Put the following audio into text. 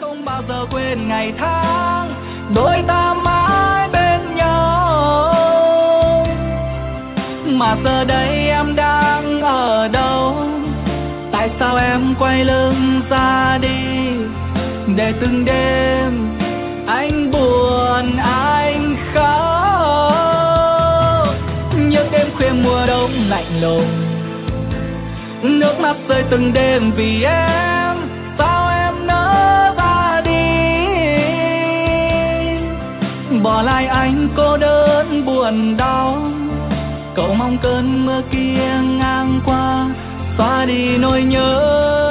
không bao giờ quên ngày tháng đôi ta mãi bên nhau. Mà giờ đây em đang ở đâu? Tại sao em quay lưng ra đi? Để từng đêm anh buồn anh khóc. Những đêm khuya mùa đông lạnh lùng, nước mắt rơi từng đêm vì em. Sao em nỡ ra đi, bỏ lại anh cô đơn buồn đau. Cậu mong cơn mưa kia ngang qua xóa đi nỗi nhớ.